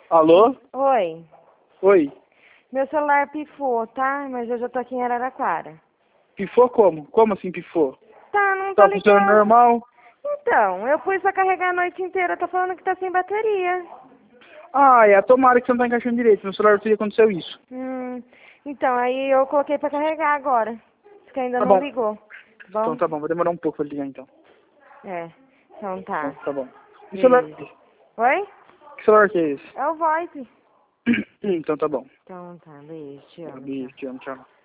Alô? Oi. Oi. Meu celular pifou, tá? Mas eu já tô aqui em Araraquara. Pifou como? Como assim pifou? Tá, não tá Tá funcionando ligado. normal? Então, eu pus pra carregar a noite inteira, tá falando que tá sem bateria. Ah, é. Tomara que você não tá encaixando direito. No celular outro dia aconteceu isso. Então, aí eu coloquei pra carregar agora. Diz que ainda Tá não bom. ligou. Então Bom? tá bom. Vai demorar um pouco pra ligar então. É. Então Então tá. tá bom. Que celular Beijo. que é esse? Oi? Que celular que é esse? É o Voice. Então tá bom. Então tá, beijo, te amo, tchau. Beijo, te amo, tchau.